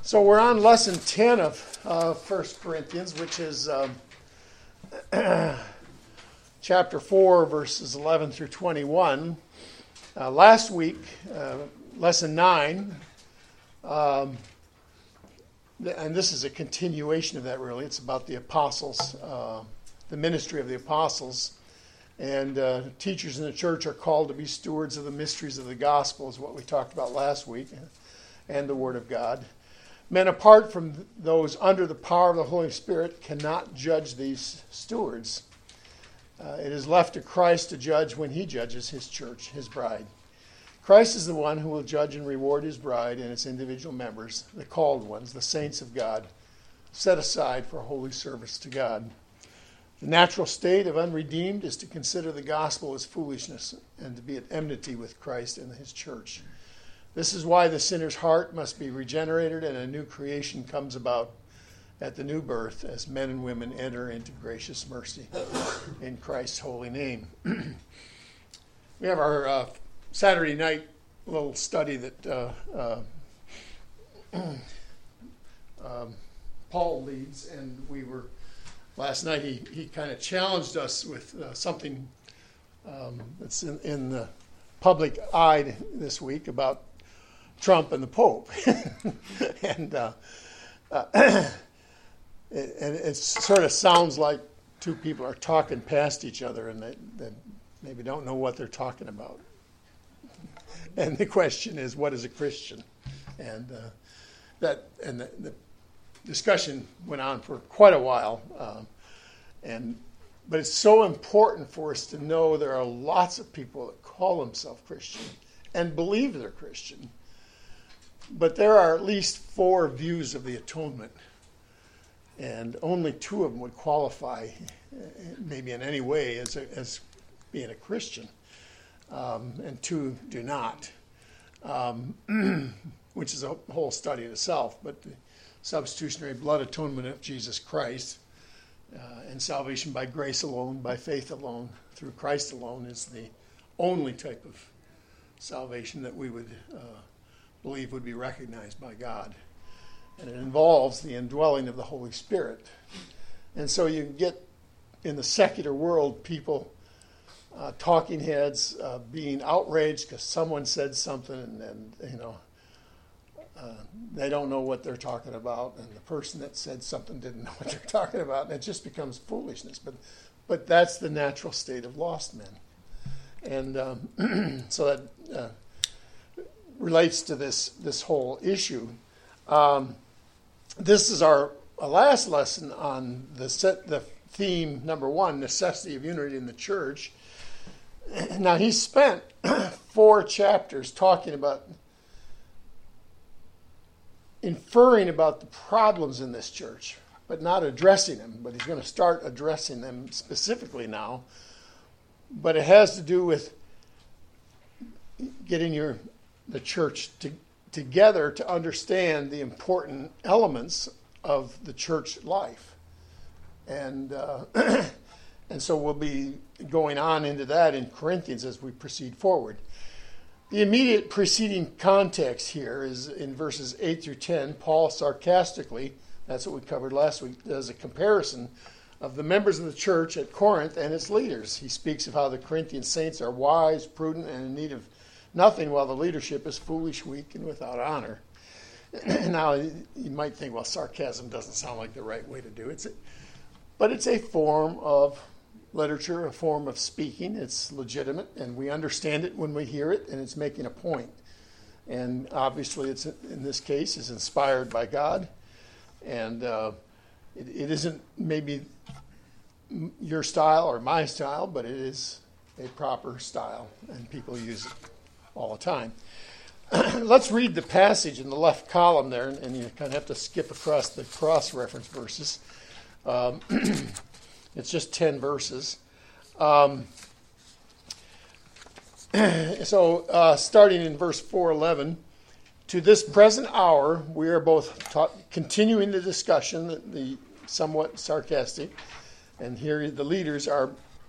So we're on lesson 10 of 1 Corinthians, which is chapter 4, verses 11 through 21. Last week, lesson 9, and this is a continuation of that really. It's about the apostles, the ministry of the apostles. And teachers in the church are called to be stewards of the mysteries of the gospel, is what we talked about last week, and the Word of God. Men apart from those under the power of the Holy Spirit cannot judge these stewards. It is left to Christ to judge when he judges his church, his bride. Christ is the one who will judge and reward his bride and its individual members, the called ones, the saints of God, set aside for holy service to God. The natural state of unredeemed is to consider the gospel as foolishness and to be at enmity with Christ and his church. This is why the sinner's heart must be regenerated and a new creation comes about at the new birth as men and women enter into gracious mercy in Christ's holy name. We have our Saturday night little study that Paul leads, and last night he kind of challenged us with something that's in the public eye this week about Trump and the Pope. and it sort of sounds like two people are talking past each other and they maybe don't know what they're talking about. And the question is, what is a Christian? And the discussion went on for quite a while. But it's so important for us to know there are lots of people that call themselves Christian and believe they're Christian. But there are at least 4 views of the atonement, and only 2 of them would qualify, maybe in any way, as being a Christian, and 2 do not, which is a whole study in itself. But the substitutionary blood atonement of Jesus Christ and salvation by grace alone, by faith alone, through Christ alone is the only type of salvation that we would believe would be recognized by God. And it involves the indwelling of the Holy Spirit. And so you get in the secular world people, talking heads, being outraged because someone said something and they don't know what they're talking about, and the person that said something didn't know what they're talking about, and it just becomes foolishness. But that's the natural state of lost men. And so that relates to this whole issue. This is our last lesson on the theme number 1, necessity of unity in the church. Now, he spent 4 chapters talking about inferring about the problems in this church, but not addressing them. But he's going to start addressing them specifically now. But it has to do with getting the church together to understand the important elements of the church life. And so we'll be going on into that in Corinthians as we proceed forward. The immediate preceding context here is in verses 8 through 10. Paul sarcastically, that's what we covered last week, does a comparison of the members of the church at Corinth and its leaders. He speaks of how the Corinthian saints are wise, prudent, and in need of nothing, while the leadership is foolish, weak, and without honor. Now, you might think, well, sarcasm doesn't sound like the right way to do it. But it's a form of literature, a form of speaking. It's legitimate, and we understand it when we hear it, and it's making a point. And obviously, it's in this case, is inspired by God. And it isn't maybe your style or my style, but it is a proper style, and people use it all the time. Let's read the passage in the left column there, and you kind of have to skip across the cross-reference verses. It's just 10 verses. So starting in verse 4:11, to this present hour, we are both continuing the discussion, the somewhat sarcastic, and here the leaders are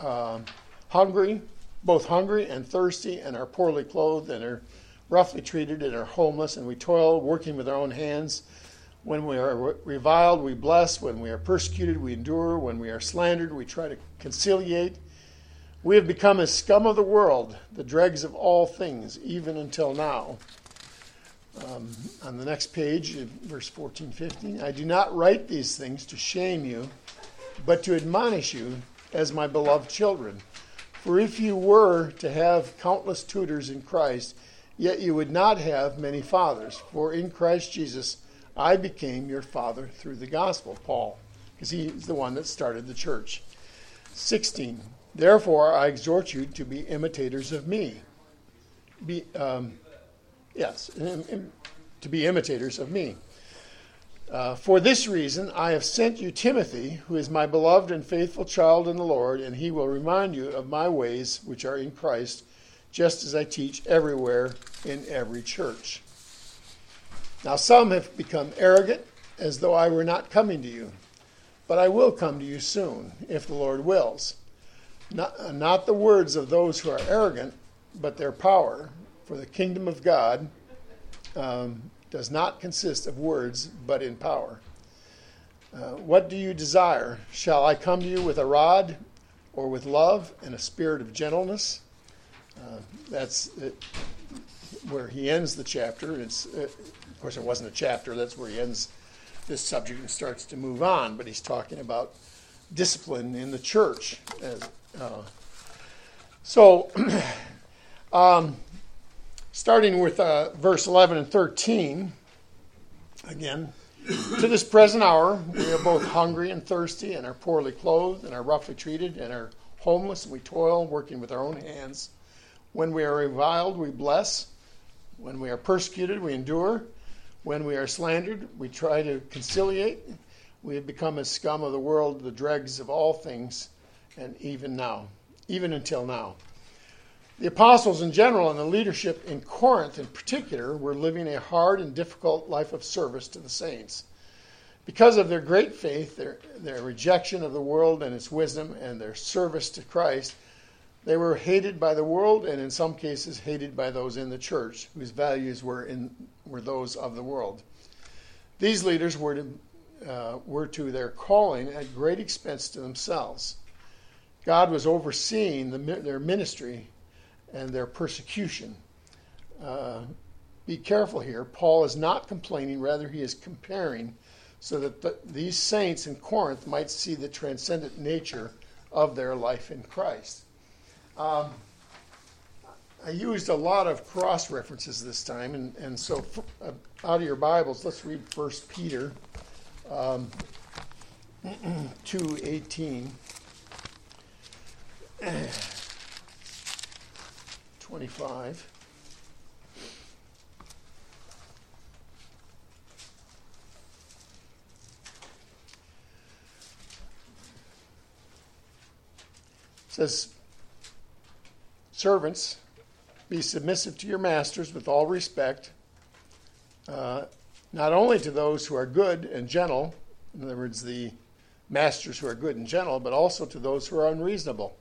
both hungry and thirsty, and are poorly clothed, and are roughly treated, and are homeless, and we toil, working with our own hands. When we are reviled, we bless. When we are persecuted, we endure. When we are slandered, we try to conciliate. We have become as scum of the world, the dregs of all things, even until now. On the next page, verse 14, 15, I do not write these things to shame you, but to admonish you as my beloved children. For if you were to have countless tutors in Christ, yet you would not have many fathers. For in Christ Jesus, I became your father through the gospel, Paul, because he's the one that started the church. 16, therefore I exhort you to be imitators of me. To be imitators of me. For this reason, I have sent you Timothy, who is my beloved and faithful child in the Lord, and he will remind you of my ways which are in Christ, just as I teach everywhere in every church. Now some have become arrogant, as though I were not coming to you. But I will come to you soon, if the Lord wills. Not the words of those who are arrogant, but their power. For the kingdom of God does not consist of words, but in power. What do you desire? Shall I come to you with a rod, or with love and a spirit of gentleness? That's where he ends the chapter. Of course, it wasn't a chapter. That's where he ends this subject and starts to move on. But he's talking about discipline in the church. Starting with verse 11 and 13, again, to this present hour, we are both hungry and thirsty, and are poorly clothed, and are roughly treated, and are homeless, and we toil, working with our own hands. When we are reviled, we bless. When we are persecuted, we endure. When we are slandered, we try to conciliate. We have become as scum of the world, the dregs of all things, and even until now. The apostles in general and the leadership in Corinth in particular were living a hard and difficult life of service to the saints. Because of their great faith, their rejection of the world and its wisdom, and their service to Christ, they were hated by the world, and in some cases hated by those in the church, whose values were those of the world. These leaders were to their calling at great expense to themselves. God was overseeing their ministry and their persecution. Be careful here. Paul is not complaining, rather he is comparing, so that these saints in Corinth might see the transcendent nature of their life in Christ. I used a lot of cross references this time, and so out of your Bibles, let's read 1 Peter 2:18. 25. It says, servants, be submissive to your masters with all respect, not only to those who are good and gentle, in other words, the masters who are good and gentle, but also to those who are unreasonable.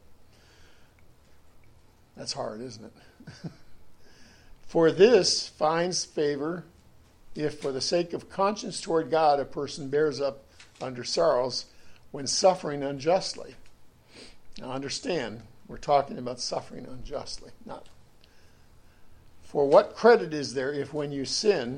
That's hard, isn't it? For this finds favor if, for the sake of conscience toward God, a person bears up under sorrows when suffering unjustly. Now understand, we're talking about suffering unjustly. Not. For what credit is there if when you sin,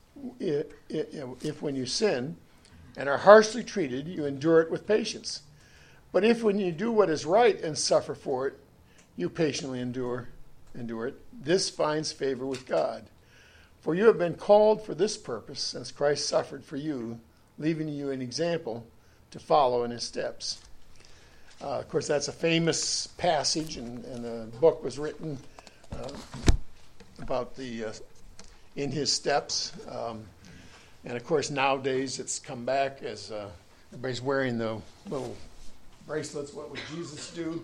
and are harshly treated, you endure it with patience? But if when you do what is right and suffer for it, you patiently endure it, this finds favor with God. For you have been called for this purpose, since Christ suffered for you, leaving you an example to follow in his steps. Of course, that's a famous passage, and the book was written about in his steps. And of course, nowadays it's come back as everybody's wearing the little bracelets. What would Jesus do?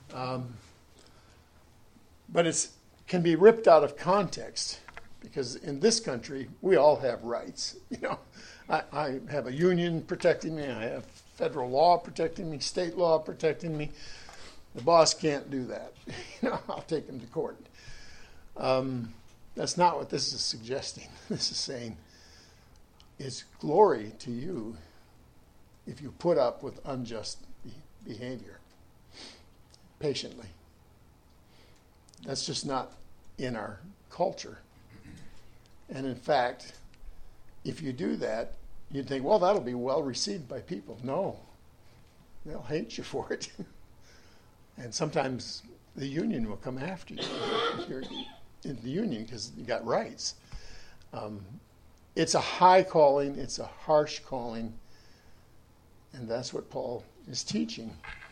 But it can be ripped out of context, because in this country we all have rights. I have a union protecting me. I have federal law protecting me, state law protecting me. The boss can't do that. I'll take him to court. That's not what this is suggesting. This is saying, it's glory to you if you put up with unjust behavior patiently. That's just not in our culture. And in fact, if you do that, you'd think, well, that'll be well received by people. No, they'll hate you for it. And sometimes the union will come after you if you're in the union because you got rights. It's a high calling, it's a harsh calling, and that's what Paul is teaching.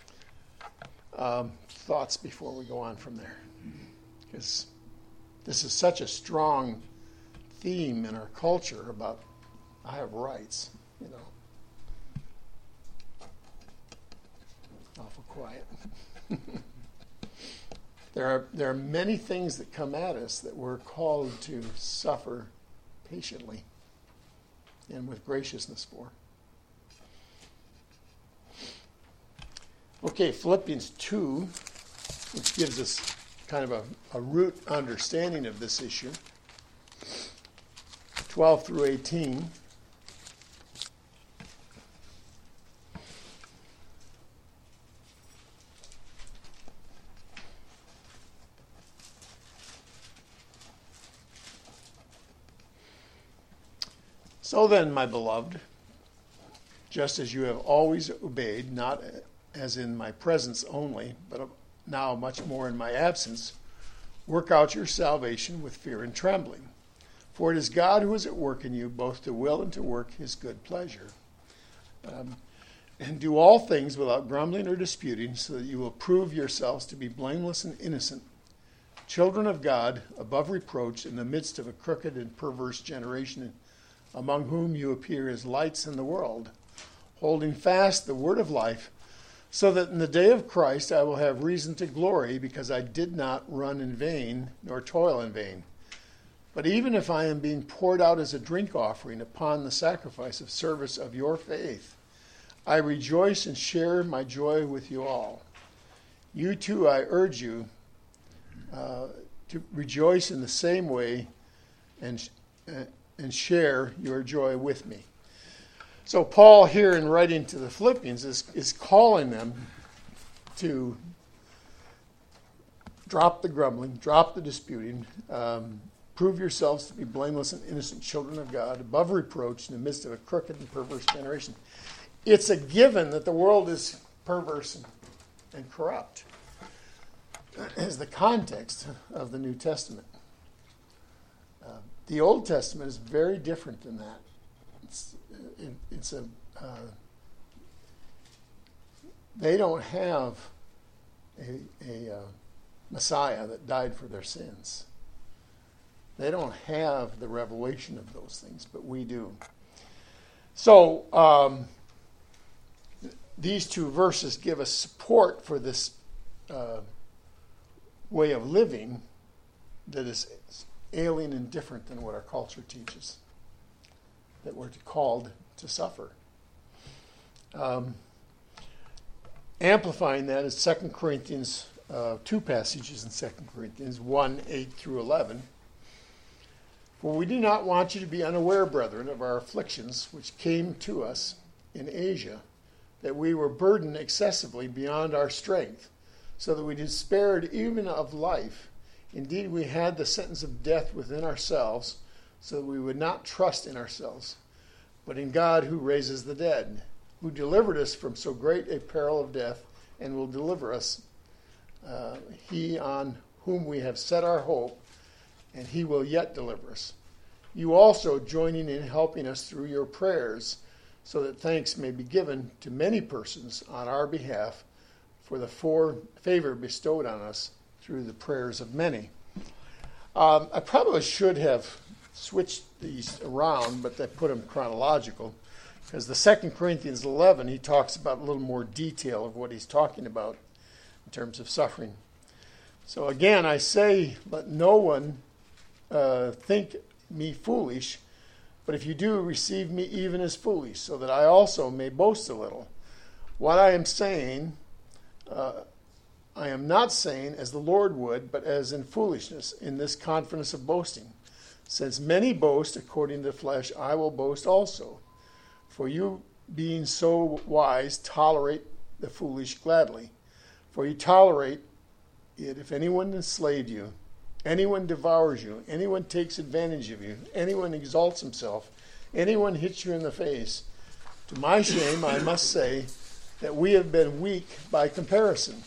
Thoughts before we go on from there? Because this is such a strong theme in our culture about I have rights, Awful quiet. There are many things that come at us that we're called to suffer patiently and with graciousness for. Okay, Philippians 2, which gives us kind of a root understanding of this issue. 12 through 18. So then, my beloved, just as you have always obeyed, not as in my presence only, but now much more in my absence, work out your salvation with fear and trembling. For it is God who is at work in you, both to will and to work his good pleasure. And do all things without grumbling or disputing, so that you will prove yourselves to be blameless and innocent, children of God, above reproach, in the midst of a crooked and perverse generation, among whom you appear as lights in the world, holding fast the word of life, so that in the day of Christ I will have reason to glory, because I did not run in vain, nor toil in vain. But even if I am being poured out as a drink offering upon the sacrifice of service of your faith, I rejoice and share my joy with you all. You too, I urge you to rejoice in the same way and share your joy with me. So Paul here in writing to the Philippians is calling them to drop the grumbling, drop the disputing, prove yourselves to be blameless and innocent children of God, above reproach in the midst of a crooked and perverse generation. It's a given that the world is perverse and corrupt, is the context of the New Testament. The Old Testament is very different than that. They don't have a Messiah that died for their sins. They don't have the revelation of those things, but we do. So these two verses give us support for this way of living that is alien and different than what our culture teaches, that we're called to suffer. Amplifying that is 2 Corinthians, two passages in 2 Corinthians, 1, 8 through 11. For we do not want you to be unaware, brethren, of our afflictions which came to us in Asia, that we were burdened excessively beyond our strength, so that we despaired even of life. Indeed, we had the sentence of death within ourselves, so that we would not trust in ourselves, but in God who raises the dead, who delivered us from so great a peril of death, and will deliver us, he on whom we have set our hope, and he will yet deliver us. You also joining in helping us through your prayers, so that thanks may be given to many persons on our behalf for the favor bestowed on us through the prayers of many. I probably should have switched these around, but I put them chronological, because the 2 Corinthians 11, he talks about a little more detail of what he's talking about in terms of suffering. So again, I say, let no one think me foolish, but if you do, receive me even as foolish, so that I also may boast a little. What I am saying, I am not saying as the Lord would, but as in foolishness, in this confidence of boasting. Since many boast according to the flesh, I will boast also. For you, being so wise, tolerate the foolish gladly. For you tolerate it if anyone enslaved you, anyone devours you, anyone takes advantage of you, anyone exalts himself, anyone hits you in the face. To my shame, I must say that we have been weak by comparison.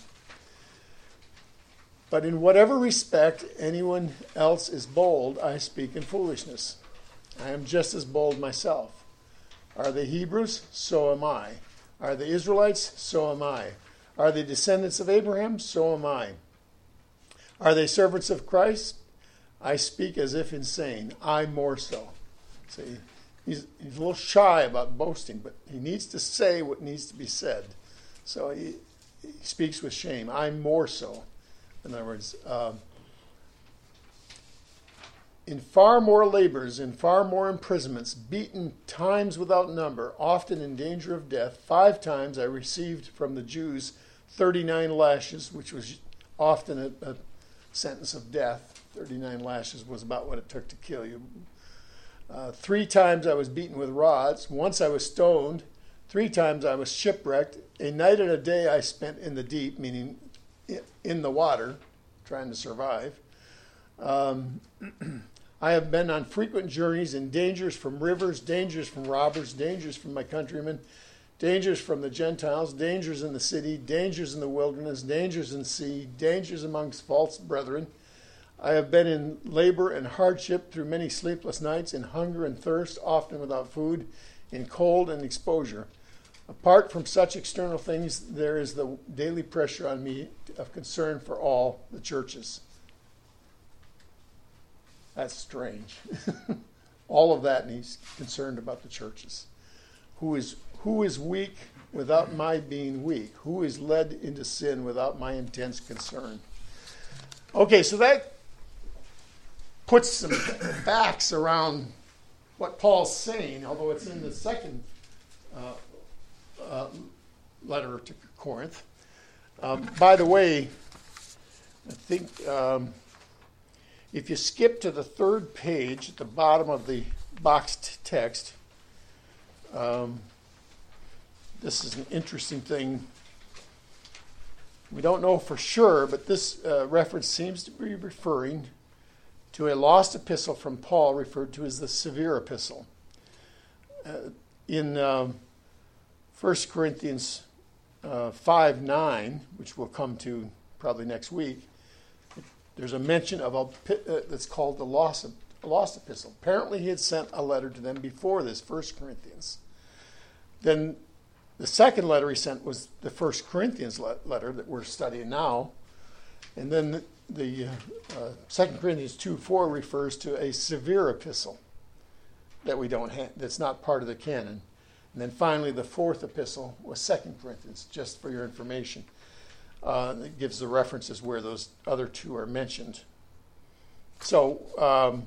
But in whatever respect anyone else is bold, I speak in foolishness. I am just as bold myself. Are they Hebrews? So am I. Are they Israelites? So am I. Are they descendants of Abraham? So am I. Are they servants of Christ? I speak as if insane. I more so. See, he's a little shy about boasting, but he needs to say what needs to be said. So he speaks with shame. I more so. In other words, in far more labors, in far more imprisonments, beaten times without number, often in danger of death. 5 times I received from the Jews 39 lashes, which was often a sentence of death. 39 lashes was about what it took to kill you. 3 times I was beaten with rods. Once I was stoned. 3 times I was shipwrecked. A night and a day I spent in the deep, meaning in the water, trying to survive. I have been on frequent journeys in dangers from rivers, dangers from robbers, dangers from my countrymen, dangers from the Gentiles, dangers in the city, dangers in the wilderness, dangers in sea, dangers amongst false brethren. I have been in labor and hardship through many sleepless nights, in hunger and thirst, often without food, in cold and exposure. Apart from such external things, there is the daily pressure on me of concern for all the churches. That's strange. All of that, and he's concerned about the churches. Who is weak without my being weak? Who is led into sin without my intense concern? Okay, so that puts some facts around what Paul's saying, although it's in the second letter to Corinth. By the way, I think if you skip to the 3rd page at the bottom of the boxed text, this is an interesting thing. We don't know for sure, but this reference seems to be referring to a lost epistle from Paul, referred to as the Severe Epistle. In 1 Corinthians 5:9, which we'll come to probably next week, there's a mention of that's called the lost epistle. Apparently he had sent a letter to them before this, 1 Corinthians. Then the second letter he sent was the 1 Corinthians letter that we're studying now. And then the 2 Corinthians 2:4 refers to a severe epistle that we don't have, that's not part of the canon. And then finally, the 4th epistle was 2 Corinthians, just for your information. It gives the references where those other 2 are mentioned. So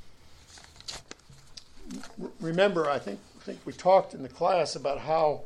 remember, I think we talked in the class about how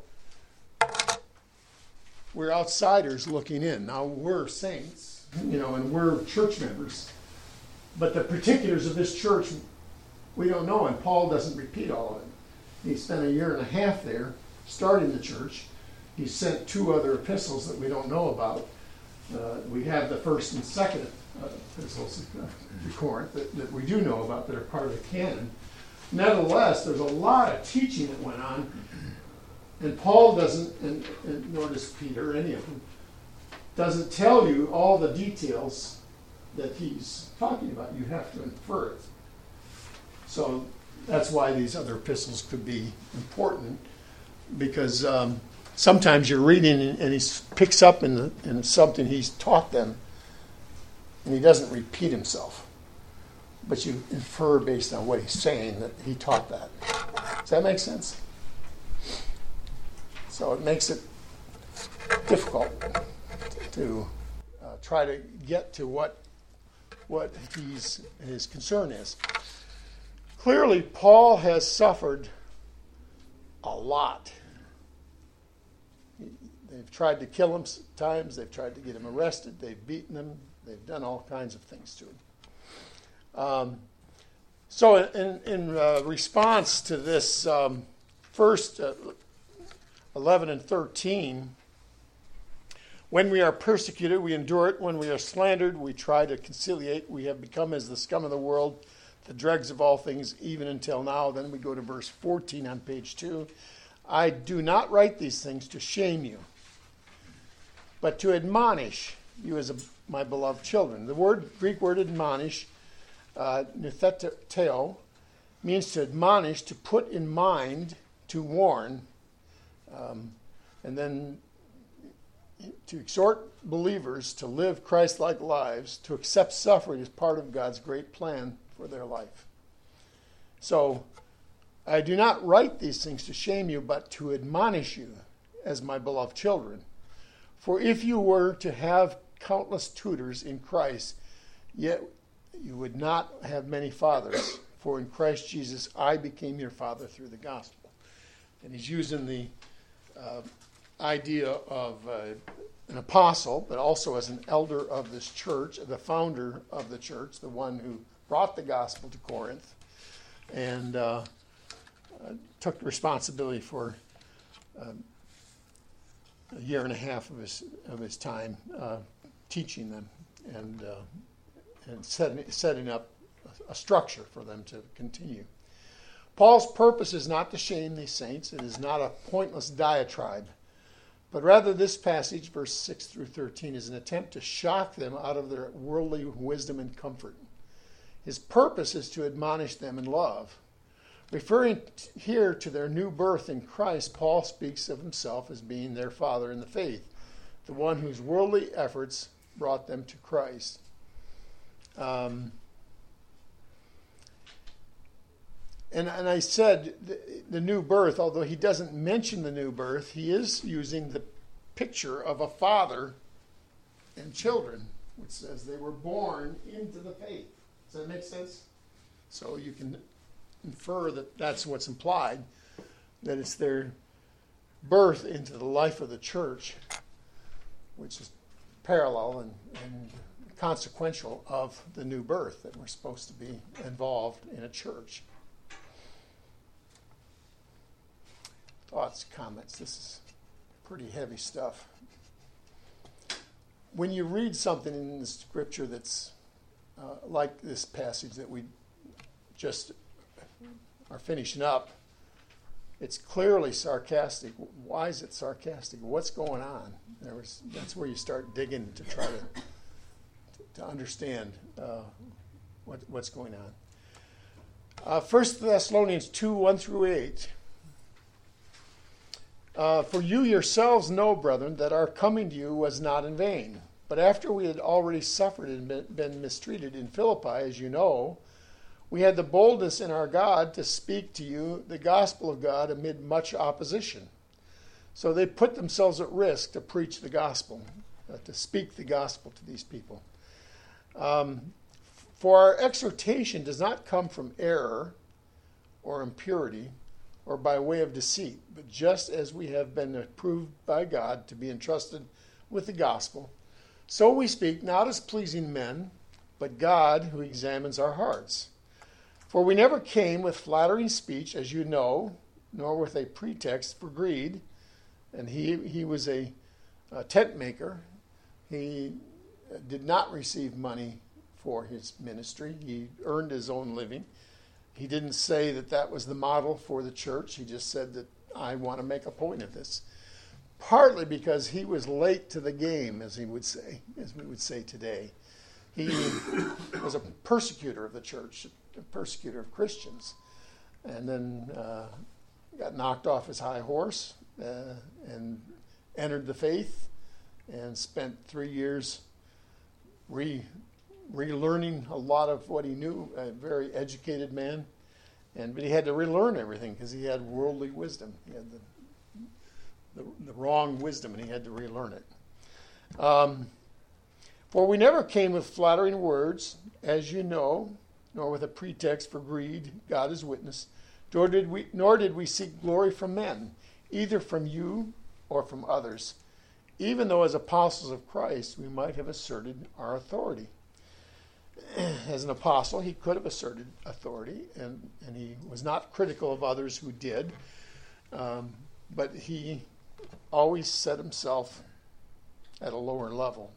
we're outsiders looking in. Now we're saints, and we're church members, but the particulars of this church we don't know, and Paul doesn't repeat all of it. He spent 1.5 years there starting the church. He sent 2 other epistles that we don't know about. We have the 1st and 2nd epistles to Corinth that we do know about that are part of the canon. Nevertheless, there's a lot of teaching that went on, and Paul doesn't, and nor does Peter, any of them, doesn't tell you all the details that he's talking about. You have to infer it. So that's why these other epistles could be important, because sometimes you're reading and he picks up in something he's taught them, and he doesn't repeat himself. But you infer based on what he's saying that he taught that. Does that make sense? So it makes it difficult to try to get to what his concern is. Clearly, Paul has suffered a lot. They've tried to kill him times. They've tried to get him arrested. They've beaten him. They've done all kinds of things to him. So in response to this first 11 and 13, when we are persecuted, we endure it. When we are slandered, we try to conciliate. We have become as the scum of the world, the dregs of all things, even until now. Then we go to verse 14 on page 2. I do not write these things to shame you, but to admonish you as my beloved children. The Greek word admonish, nutheteo, means to admonish, to put in mind, to warn, and then to exhort believers to live Christ-like lives, to accept suffering as part of God's great plan for their life. So, I do not write these things to shame you, but to admonish you as my beloved children. For if you were to have countless tutors in Christ, yet you would not have many fathers. For in Christ Jesus I became your father through the gospel. And he's using the idea of an apostle, but also as an elder of this church, the founder of the church, the one who brought the gospel to Corinth, and took responsibility for a year and a half of his time teaching them and setting up a structure for them to continue. Paul's purpose is not to shame these saints. It is not a pointless diatribe. But rather this passage, verse 6 through 13, is an attempt to shock them out of their worldly wisdom and comfort. His purpose is to admonish them in love. Referring here to their new birth in Christ, Paul speaks of himself as being their father in the faith, the one whose worldly efforts brought them to Christ. And I said the new birth, although he doesn't mention the new birth, he is using the picture of a father and children, which says they were born into the faith. Does that make sense? So you can infer that that's what's implied, that it's their birth into the life of the church, which is parallel and consequential of the new birth, that we're supposed to be involved in a church. Thoughts, comments. This is pretty heavy stuff. When you read something in the scripture that's like this passage that we just are finishing up, it's clearly sarcastic. Why is it sarcastic? What's going on? That's where you start digging to try to understand what's going on. 1 Thessalonians 2, 1 through 8. For you yourselves know, brethren, that our coming to you was not in vain. But after we had already suffered and been mistreated in Philippi, as you know, we had the boldness in our God to speak to you the gospel of God amid much opposition. So they put themselves at risk to preach the gospel, to speak the gospel to these people. For our exhortation does not come from error or impurity, or by way of deceit, but just as we have been approved by God to be entrusted with the gospel, so we speak not as pleasing men, but God who examines our hearts. For we never came with flattering speech, as you know, nor with a pretext for greed. And he was a tent maker. He did not receive money for his ministry. He earned his own living. He didn't say that was the model for the church. He just said that I want to make a point of this. Partly because he was late to the game, as we would say today. He was a persecutor of the church, a persecutor of Christians. And then got knocked off his high horse and entered the faith and spent 3 years relearning a lot of what he knew, a very educated man. But he had to relearn everything because he had worldly wisdom. He had the wrong wisdom, and he had to relearn it. For we never came with flattering words, as you know, nor with a pretext for greed, God is witness, nor did we seek glory from men, either from you or from others, even though as apostles of Christ we might have asserted our authority. as an apostle, he could have asserted authority, and he was not critical of others who did, but he always set himself at a lower level.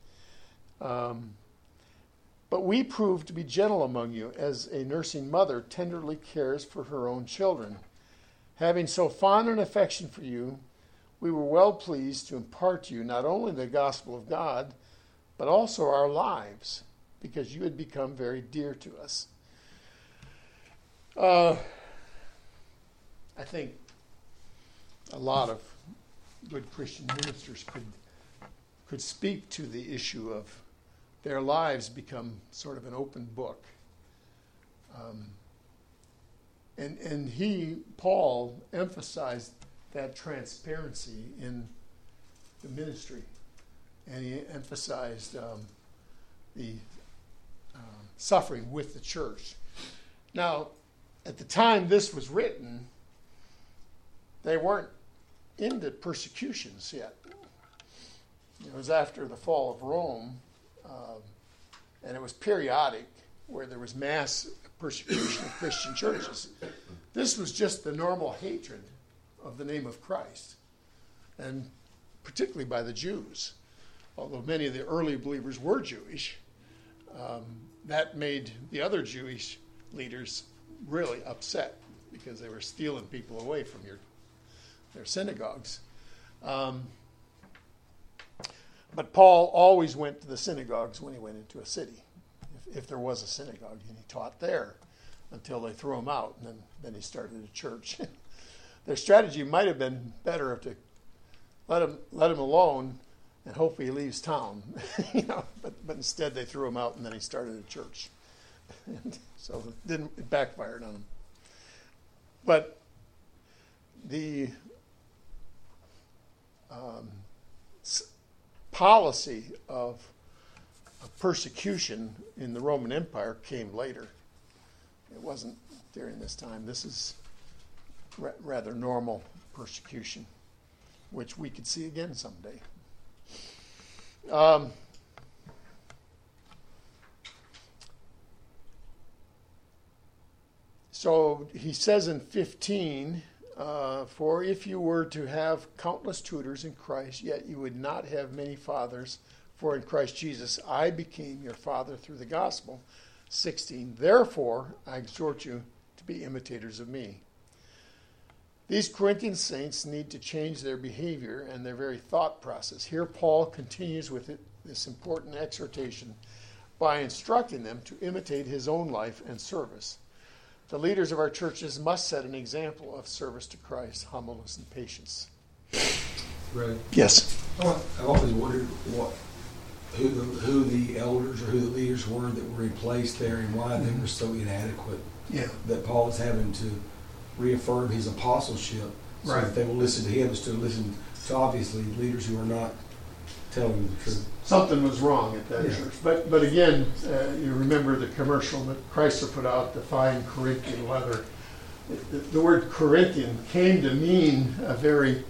But we proved to be gentle among you, as a nursing mother tenderly cares for her own children. Having so fond an affection for you, we were well pleased to impart to you not only the gospel of God, but also our lives, because you had become very dear to us. I think a lot of good Christian ministers could speak to the issue of their lives become sort of an open book. And Paul, emphasized that transparency in the ministry. And he emphasized the suffering with the church. Now, at the time this was written, they weren't into persecutions yet. It was after the fall of Rome, and it was periodic, where there was mass persecution of Christian churches. This was just the normal hatred of the name of Christ, and particularly by the Jews. Although many of the early believers were Jewish, that made the other Jewish leaders really upset, because they were stealing people away from their synagogues. But Paul always went to the synagogues when he went into a city, if there was a synagogue, and he taught there until they threw him out, and then he started a church. Their strategy might have been better to let him alone and hope he leaves town, but instead they threw him out, and then he started a church. And so it backfired on him. But the policy of persecution in the Roman Empire came later. It wasn't during this time. This is rather normal persecution, which we could see again someday. So he says in 15, for if you were to have countless tutors in Christ, yet you would not have many fathers, for in Christ Jesus I became your father through the gospel. 16, therefore I exhort you to be imitators of me. These Corinthian saints need to change their behavior and their very thought process. Here Paul continues with this important exhortation by instructing them to imitate his own life and service. The leaders of our churches must set an example of service to Christ, humbleness, and patience. Right. Yes. I've always wondered who the elders or who the leaders were that were in place there, and why they were so inadequate. Yeah. That Paul is having to reaffirm his apostleship, so that they will listen to him instead of listen to obviously leaders who are not telling the truth. Something was wrong at that church. But again, you remember the commercial that Chrysler put out, the fine Corinthian leather. The word Corinthian came to mean a very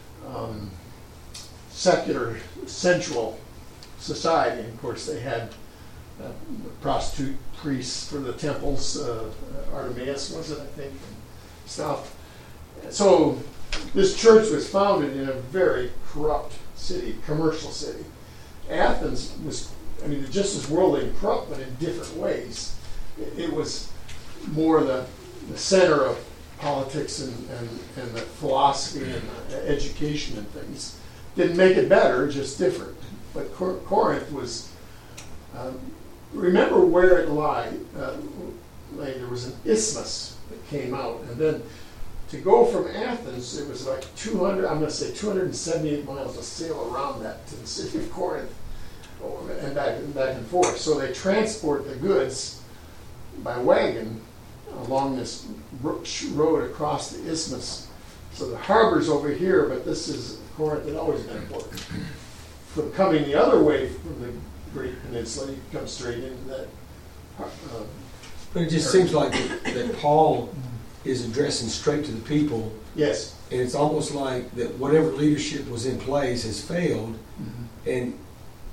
secular, sensual society. And of course, they had prostitute priests for the temples. Artemis was it, I think, and stuff. So this church was founded in a very corrupt city, commercial city. Athens was, just as worldly and corrupt, but in different ways. It was more the center of politics and the philosophy and the education and things. Didn't make it better, just different. But Corinth was, remember where it lay. There was an isthmus that came out, and then to go from Athens, it was like 278 miles to sail around that to the city of Corinth, and back and forth. So they transport the goods by wagon along this road across the isthmus. So the harbor's over here, but Corinth had always been important. From coming the other way from the Greek Peninsula, you come straight into that. But it just seems like that Paul is addressing straight to the people. Yes. And it's almost like that whatever leadership was in place has failed, and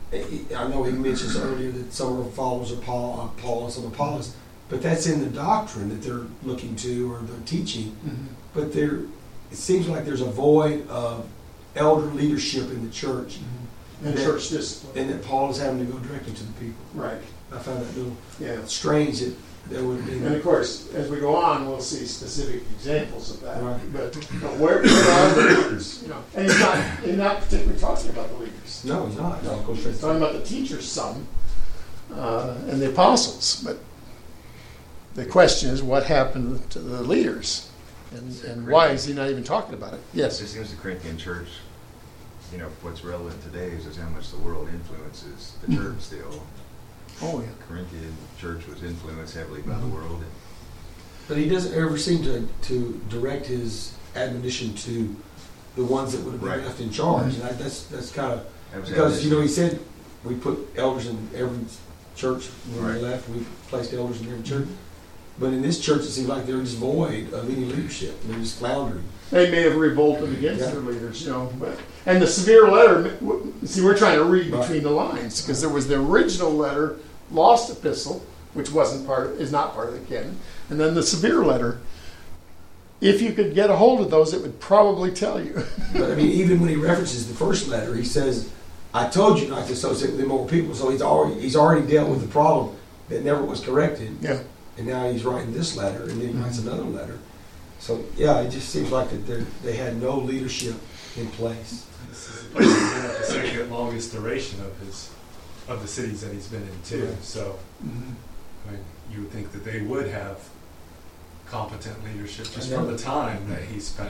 I know he mentions earlier that some are followers of Paul and some Apollos, but that's in the doctrine that they're looking to or they're teaching. But it seems like there's a void of elder leadership in the church. And church discipline. And that Paul is having to go directly to the people. Right. I found that a little strange that there would be. And of course, as we go on, we'll see specific examples of that. Right. But where are the leaders? And he's not particularly talking about the leaders. No, he's not. No, he's talking about the teachers some and the apostles. But the question is, what happened to the leaders? And why is he not even talking about it? Yes. It seems the Corinthian church, what's relevant today is how much the world influences the church still. Oh, yeah. The Corinthian church was influenced heavily by the world. But he doesn't ever seem to direct his admonition to the ones that would have been left in charge. And that's kind of, because, he said we put elders in every church when we left. We placed elders in every church. But in this church, it seems like they're just void of any leadership. They're just floundering. They may have revolted against their leaders, and the severe letter, see, we're trying to read between the lines, because there was the original letter, lost epistle, which is not part of the canon, and then the severe letter. If you could get a hold of those, it would probably tell you. But even when he references the first letter, he says, I told you not to associate with immoral people. So he's already dealt with the problem that never was corrected. Yeah. And now he's writing this letter, and then he writes another letter. So, it just seems like that they had no leadership in place. This is the second longest duration of the cities that he's been in, too. So, you would think that they would have competent leadership just from the time that he spent.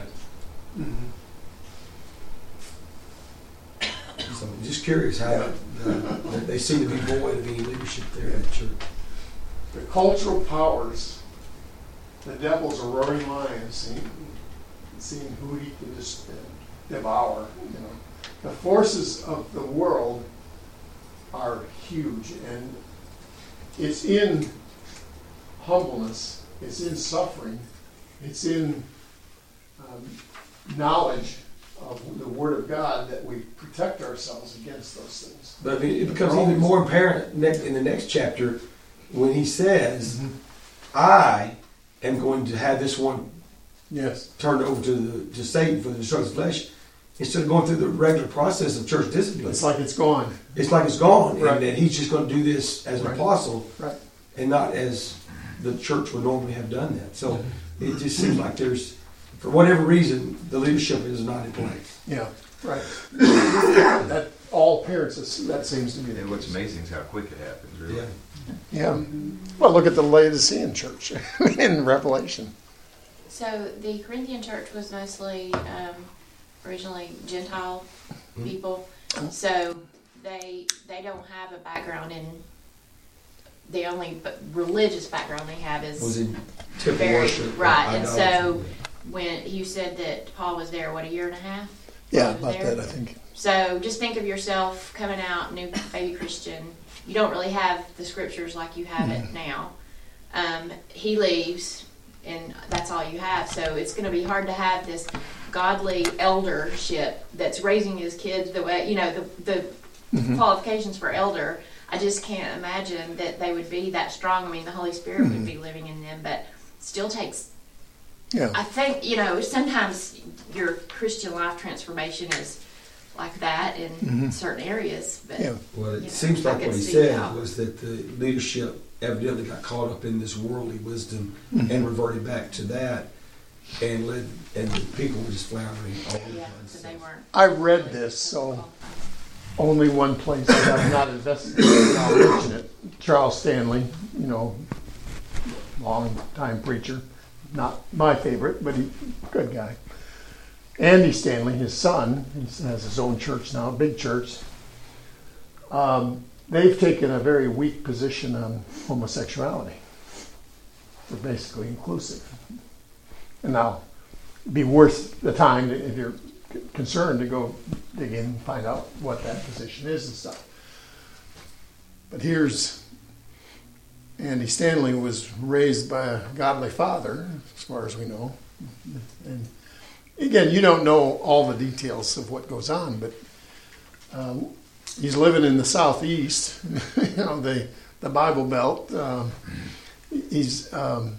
So I'm just curious how they seem to be void of any leadership there at the church. The cultural powers, the devil's a roaring lion, seeing who he can just devour. The forces of the world are huge, and it's in humbleness, it's in suffering, it's in knowledge of the Word of God that we protect ourselves against those things. But it becomes even more apparent in the next chapter when he says, I am going to have this one turned over to Satan for the destruction of flesh, instead of going through the regular process of church discipline. It's like it's gone. It's like it's gone. Right. And that he's just going to do this as an apostle and not as the church would normally have done that. So it just seems like there's, for whatever reason, the leadership is not in place. Yeah, right. That all parents, that seems to be the case. What's amazing is how quick it happens, really. Yeah. Well, look at the Laodicean church in Revelation. So the Corinthian church was mostly originally Gentile people. So they don't have a background in, the only religious background they have is temple worship. Right. And so when you said that Paul was there, a year and a half? Yeah, about that, I think. So just think of yourself coming out, new baby Christian. You don't really have the scriptures like you have it now. He leaves, and that's all you have. So it's going to be hard to have this godly eldership that's raising his kids the way, the qualifications for elder. I just can't imagine that they would be that strong. I mean, the Holy Spirit would be living in them, but it still takes. Yeah. I think, sometimes your Christian life transformation is like that in certain areas. But, well, it seems like what he said was that the leadership evidently got caught up in this worldly wisdom and reverted back to that, and the people were just floundering all the time. So they weren't. I read this, so only one place I have not investigated, I'll mention it. Charles Stanley, long-time preacher. Not my favorite, but good guy. Andy Stanley, his son, he has his own church now, a big church. They've taken a very weak position on homosexuality. They're basically inclusive. And now, it'd be worth the time, if you're concerned, to go dig in and find out what that position is and stuff. But here's Andy Stanley was raised by a godly father, as far as we know. And again, you don't know all the details of what goes on, but he's living in the southeast, the Bible Belt. He's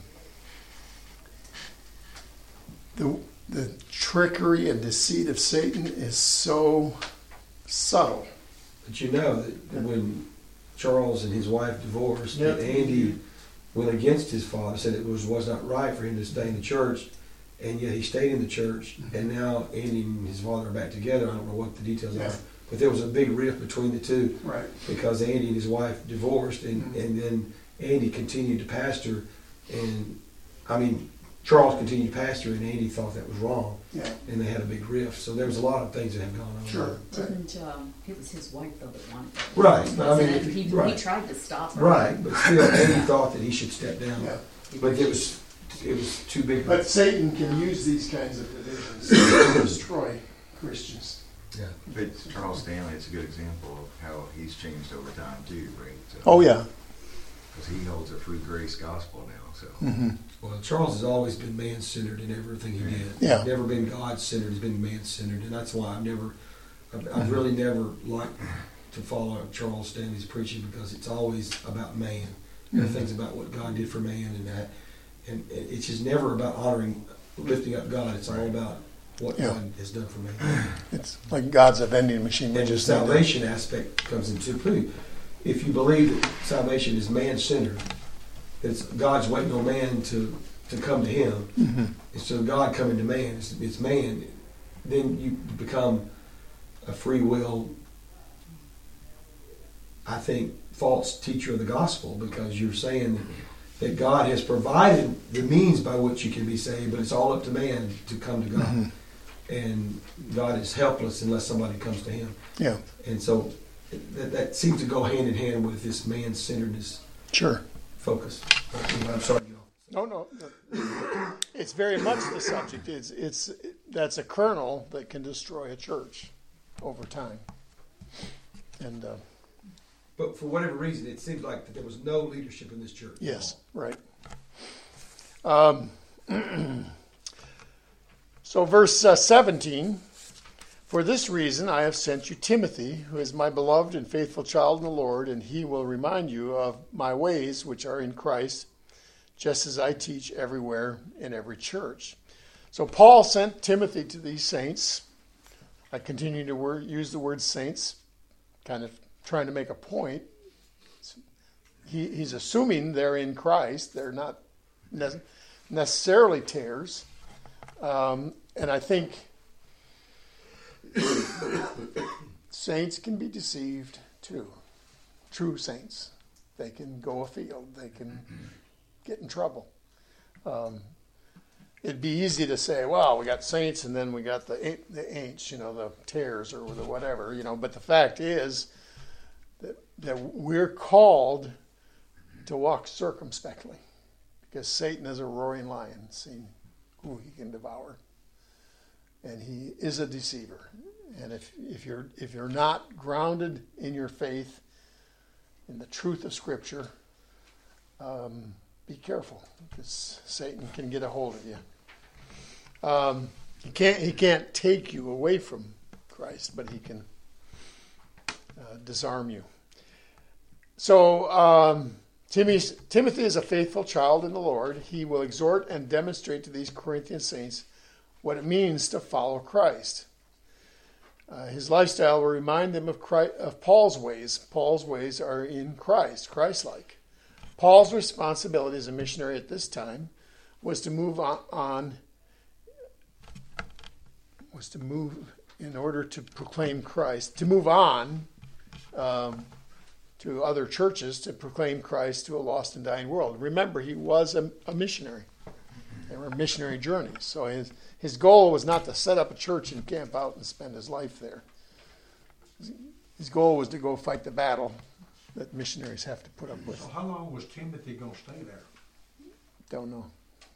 the trickery and deceit of Satan is so subtle. But you know that when Charles and his wife divorced, that Andy went against his father, said it was not right for him to stay in the church, and yet he stayed in the church, and now Andy and his father are back together. I don't know what the details are, but there was a big rift between the two, right? Because Andy and his wife divorced, and then Andy continued to pastor, and I mean Charles continued to pastor, and Andy thought that was wrong, and they had a big rift. So there was a lot of things that have gone on. Sure. It was his wife though that wanted it. Right. I mean, he tried to stop her. Right, but still, Andy thought that he should step down. Yeah. But it was too big. But Satan can use these kinds of divisions to destroy Christians. Yeah. But Charles Stanley, it's a good example of how he's changed over time too, right? So, Oh yeah. Because he holds a free grace gospel now. So. Well, Charles has always been man-centered in everything he did. Yeah. He's never been God-centered. He's been man-centered, and that's why I've really never liked to follow Charles Stanley's preaching, because it's always about man. Everything's about what God did for man, and it's just never about lifting up God. It's all about what God has done for man. It's like God's a vending machine. And the salvation aspect comes into play. If you believe that salvation is man-centered, it's God's waiting on man to come to Him. Instead of God coming to man, it's man. Then you become a free will, I think, false teacher of the gospel, because you're saying that God has provided the means by which you can be saved, but it's all up to man to come to God. And God is helpless unless somebody comes to Him. Yeah. And so that seems to go hand in hand with this man-centeredness. Sure. Focus. I'm sorry. No. It's very much the subject. That's a kernel that can destroy a church over time. And but for whatever reason, it seems like that there was no leadership in this church. yes, right. So verse 17. For this reason I have sent you Timothy, who is my beloved and faithful child in the Lord, and he will remind you of my ways which are in Christ, just as I teach everywhere in every church. So Paul sent Timothy to these saints. I continue to use the word saints, kind of trying to make a point. He's assuming they're in Christ. They're not necessarily tares. And I think saints can be deceived too. True saints. They can go afield. They can get in trouble. It'd be easy to say, well, we got saints and then we got the ain'ts, the tares or the whatever, But the fact is that we're called to walk circumspectly, because Satan is a roaring lion, seeing who he can devour. And he is a deceiver. And if you're not grounded in your faith, in the truth of Scripture, be careful, because Satan can get a hold of you. He can't take you away from Christ, but he can disarm you. So Timothy is a faithful child in the Lord. He will exhort and demonstrate to these Corinthian saints what it means to follow Christ. His lifestyle will remind them of Paul's ways. Paul's ways are in Christ, Christ-like. Paul's responsibility as a missionary at this time was to move in order to proclaim Christ, to move on to other churches to proclaim Christ to a lost and dying world. Remember, he was a missionary. They were missionary journeys. So his goal was not to set up a church and camp out and spend his life there. His goal was to go fight the battle that missionaries have to put up with. So how long was Timothy going to stay there? Don't know.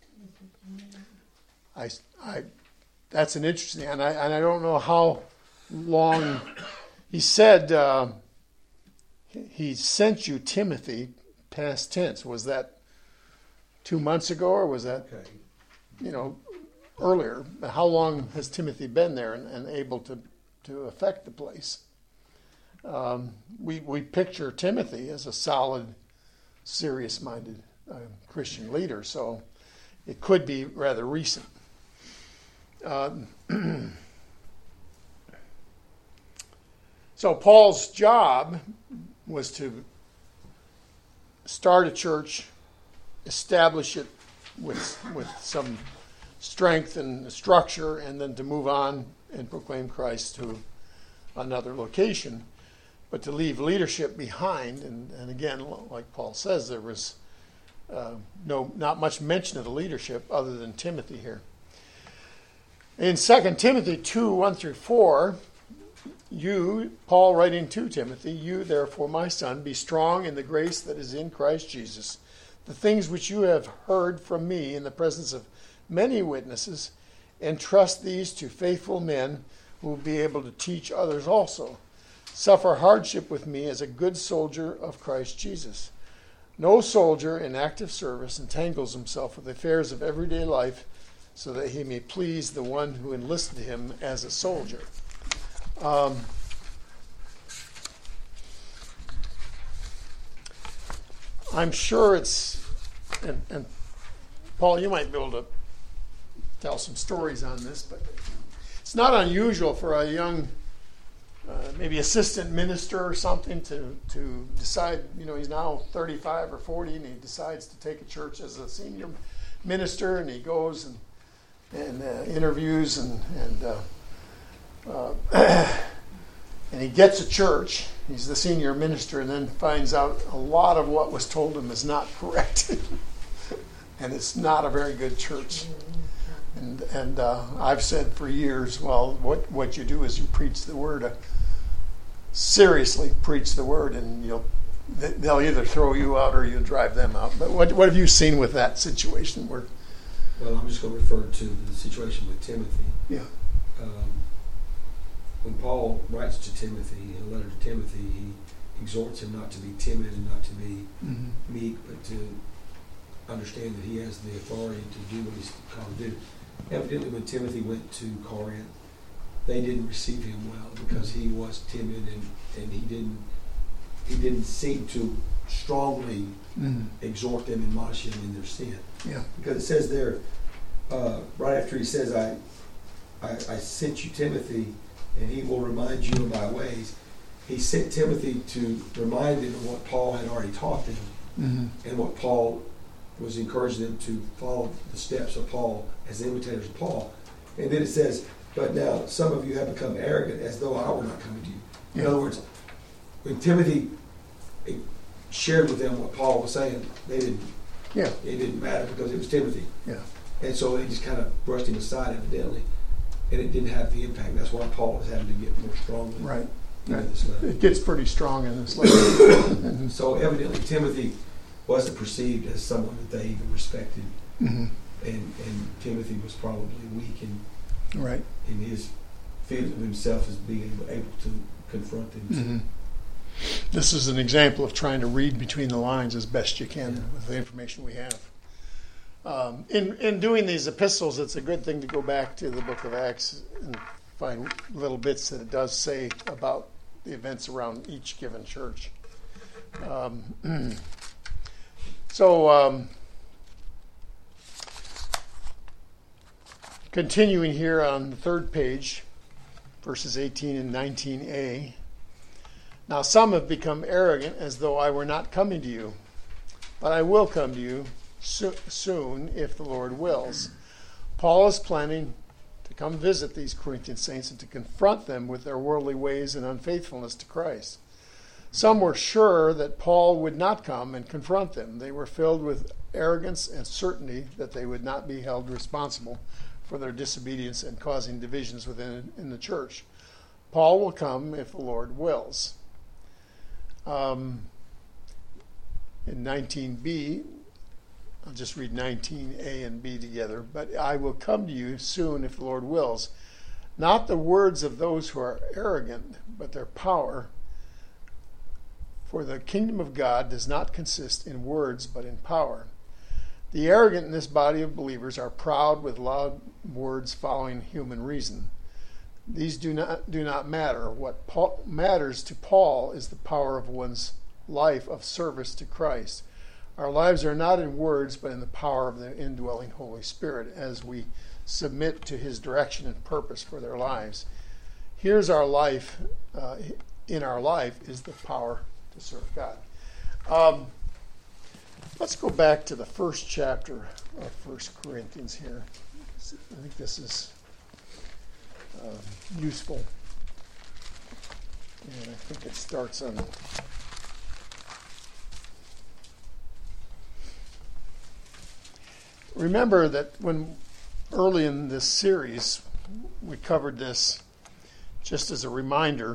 That's an interesting, and I don't know how long. He said he sent you Timothy, past tense. Was that 2 months ago, or was that earlier? How long has Timothy been there and able to affect the place? We picture Timothy as a solid, serious-minded Christian leader, so it could be rather recent. So Paul's job was to start a church, establish it with some strength and structure, and then to move on and proclaim Christ to another location. But to leave leadership behind, and again, like Paul says, there was not much mention of the leadership other than Timothy here. In 2 Timothy 2, 1 through 4, Paul writing to Timothy, you therefore, my son, be strong in the grace that is in Christ Jesus. The things which you have heard from me in the presence of many witnesses, entrust these to faithful men who will be able to teach others also. Suffer hardship with me as a good soldier of Christ Jesus. No soldier in active service entangles himself with affairs of everyday life so that he may please the one who enlisted him as a soldier. I'm sure it's, and Paul, you might be able to tell some stories on this, but it's not unusual for a young, maybe assistant minister or something to decide, he's now 35 or 40 and he decides to take a church as a senior minister, and he goes and interviews and he gets a church. He's the senior minister, and then finds out a lot of what was told him is not correct. And it's not a very good church. And I've said for years, well, what you do is you preach the word, seriously preach the word, and they'll either throw you out or you'll drive them out. But what have you seen with that situation? Well, I'm just going to refer to the situation with Timothy. Yeah. When Paul writes to Timothy, in a letter to Timothy, he exhorts him not to be timid and not to be meek, but to understand that he has the authority to do what he's called to do. Evidently, when Timothy went to Corinth, they didn't receive him well because he was timid and he didn't seem to strongly exhort them and admonish them in their sin. Yeah. Because it says there, right after he says, I sent you Timothy, and he will remind you of my ways. He sent Timothy to remind them of what Paul had already taught them, and what Paul was encouraging them to follow the steps of Paul as imitators of Paul. And then it says, but now some of you have become arrogant as though I were not coming to you. In other words, when Timothy shared with them what Paul was saying, it didn't matter because it was Timothy. Yeah. And so they just kind of brushed him aside evidently. And it didn't have the impact. That's why Paul was having to get more strongly. Right. This letter. It gets pretty strong in this letter. So evidently Timothy wasn't perceived as someone that they even respected. And Timothy was probably weak in his feeling of himself as being able to confront them. This is an example of trying to read between the lines as best you can with the information we have. In doing these epistles, it's a good thing to go back to the book of Acts and find little bits that it does say about the events around each given church. Continuing here on the third page, verses 18 and 19a. Now some have become arrogant as though I were not coming to you, but I will come to you soon if the Lord wills. Paul is planning to come visit these Corinthian saints and to confront them with their worldly ways and unfaithfulness to Christ. Some were sure that Paul would not come and confront them. They were filled with arrogance and certainty that they would not be held responsible for their disobedience and causing divisions within the church. Paul will come if the Lord wills. In 19b, I'll just read 19a and b together. But I will come to you soon if the Lord wills. Not the words of those who are arrogant, but their power. For the kingdom of God does not consist in words, but in power. The arrogant in this body of believers are proud with loud words following human reason. These do not matter. What matters to Paul is the power of one's life of service to Christ. Our lives are not in words, but in the power of the indwelling Holy Spirit as we submit to his direction and purpose for their lives. Here's our life. In our life is the power to serve God. Let's go back to the first chapter of 1 Corinthians here. I think this is useful. And I think it starts on... Remember that when early in this series we covered this just as a reminder.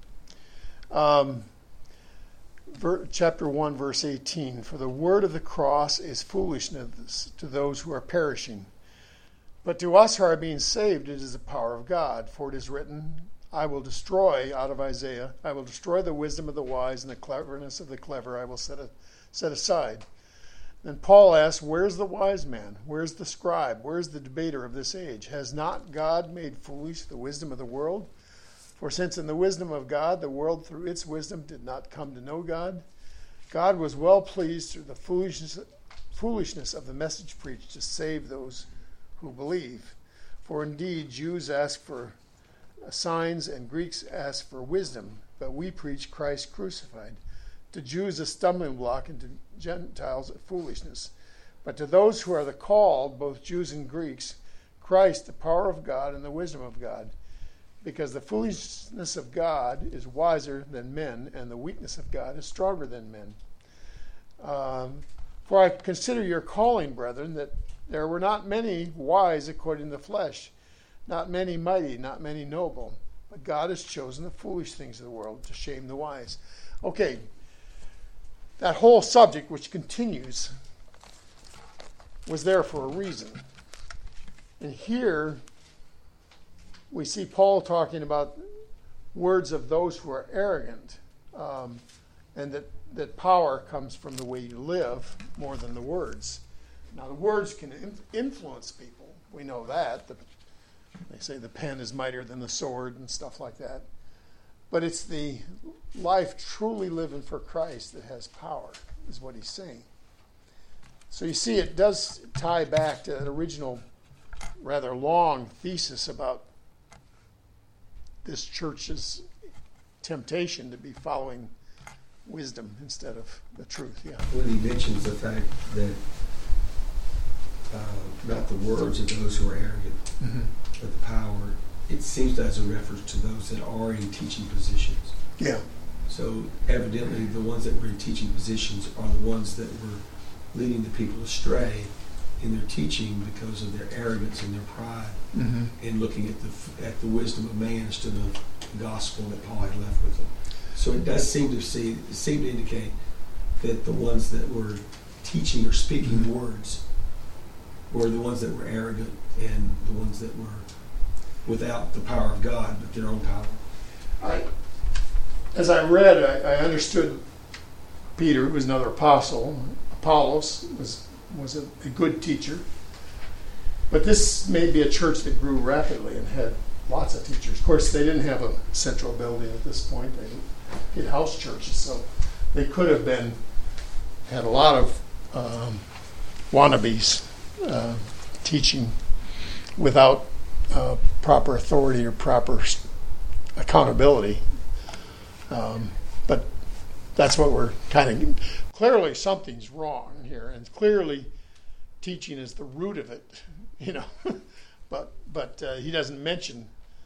Chapter 1, verse 18. For the word of the cross is foolishness to those who are perishing. But to us who are being saved, it is the power of God. For it is written, I will destroy, out of Isaiah, I will destroy the wisdom of the wise, and the cleverness of the clever I will set aside. Then Paul asks, where's the wise man? Where's the scribe? Where's the debater of this age? Has not God made foolish the wisdom of the world? For since in the wisdom of God, the world through its wisdom did not come to know God, God was well pleased through the foolishness of the message preached to save those who believe. For indeed, Jews ask for signs and Greeks ask for wisdom, but we preach Christ crucified. To Jews a stumbling block, and to Gentiles a foolishness. But to those who are the called, both Jews and Greeks, Christ the power of God and the wisdom of God. Because the foolishness of God is wiser than men, and the weakness of God is stronger than men. For I consider your calling, brethren, that there were not many wise according to the flesh, not many mighty, not many noble. But God has chosen the foolish things of the world to shame the wise. Okay, that whole subject, which continues, was there for a reason. And here we see Paul talking about words of those who are arrogant, and that power comes from the way you live more than the words. Now, the words can influence people. We know that. They say the pen is mightier than the sword and stuff like that. But it's the life truly living for Christ that has power, is what he's saying. So you see, it does tie back to that original, rather long thesis about this church's temptation to be following wisdom instead of the truth. Yeah. When he mentions the fact that about the words of those who are arrogant, but the power, it seems as a reference to those that are in teaching positions. Yeah. So evidently the ones that were in teaching positions are the ones that were leading the people astray in their teaching because of their arrogance and their pride, and looking at the wisdom of man instead of the gospel that Paul had left with them. So it does seem to indicate that the ones that were teaching or speaking words were the ones that were arrogant and the ones that were without the power of God, but their own power. As I read, I understood Peter, who was another apostle. Apollos was a good teacher. But this may be a church that grew rapidly and had lots of teachers. Of course, they didn't have a central building at this point. They did house churches, so they could have had a lot of wannabes teaching without proper authority or proper accountability. But that's what we're kind of... Clearly something's wrong here, and clearly teaching is the root of it, But he doesn't mention,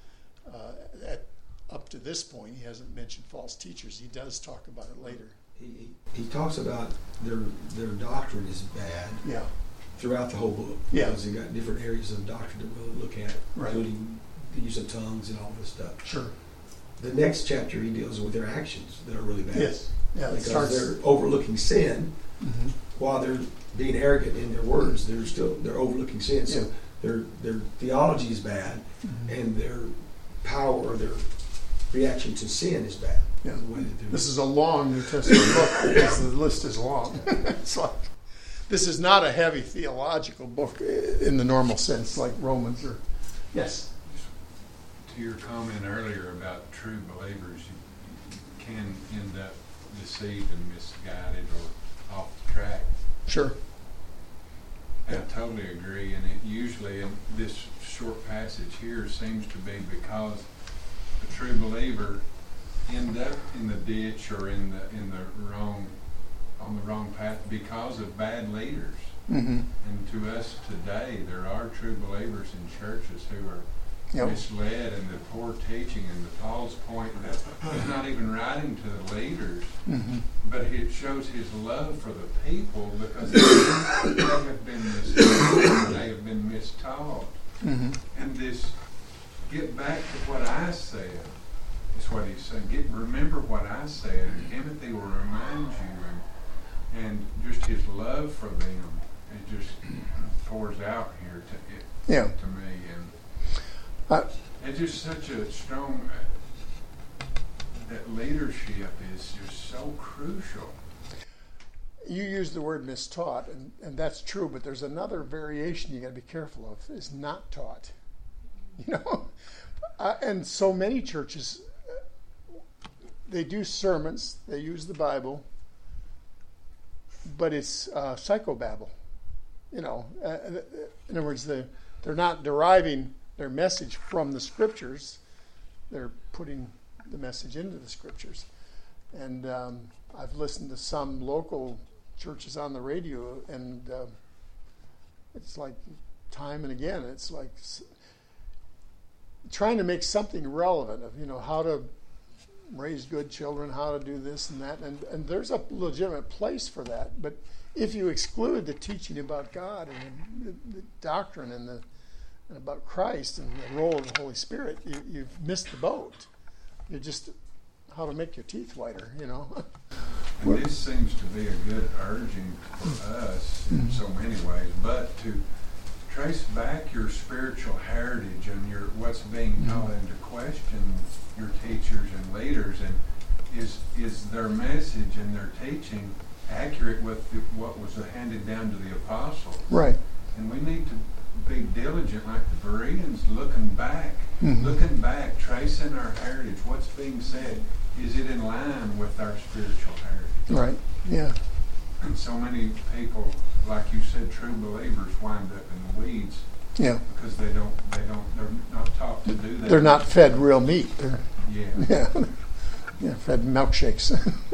up to this point, he hasn't mentioned false teachers. He does talk about it later. He talks about their doctrine is bad. Yeah. Throughout the whole book. Yeah. Because they've got different areas of doctrine that we'll look at, Right. including the use of tongues and all this stuff. Sure. The next chapter he deals with their actions that are really bad. Yes. Yeah. Because they're overlooking sin while they're being arrogant in their words. They're overlooking sin. So their theology is bad, and their power or their reaction to sin is bad. Yeah. The way that This is a long New Testament book because the list is long. It's like, this is not a heavy theological book in the normal sense, like Romans or... Yes. to your comment earlier about true believers, you can end up deceived and misguided or off the track. Sure. I totally agree, and it usually in this short passage here seems to be because the true believer end up in the ditch or on the wrong path because of bad leaders. Mm-hmm. And to us today, there are true believers in churches who are misled, and the poor teaching, and Paul's point that he's not even writing to the leaders, but it shows his love for the people because they have been misled, they have been mistaught. And this, get back to what I said, is what he's saying. Remember what I said, and Timothy will remind you, and just his love for them, it just pours out here to me. And it's just such a strong, that leadership is just so crucial. You use the word mistaught, and that's true, but there's another variation you got to be careful of, is not taught. You know? And so many churches, they do sermons, they use the Bible, but it's psychobabble. You know, in other words, they're not deriving their message from the scriptures, they're putting the message into the scriptures. And I've listened to some local churches on the radio, and it's like time and again, it's like trying to make something relevant of, you know, how to raise good children, how to do this and that, and there's a legitimate place for that. But if you exclude the teaching about God and the doctrine and about Christ and the role of the Holy Spirit, you've missed the boat. You're just how to make your teeth whiter, you know. And this seems to be a good urging for us in so many ways, but to trace back your spiritual heritage and what's being called into question, your teachers and leaders, and is their message and their teaching accurate with what was handed down to the apostles? Right. And we need to be diligent like the Bereans, looking back, tracing our heritage. What's being said, is it in line with our spiritual heritage? Right, yeah. And so many people, like you said, true believers wind up in the weeds. Yeah. Because they're not taught to do that. They're not fed real meat. Yeah, fed milkshakes.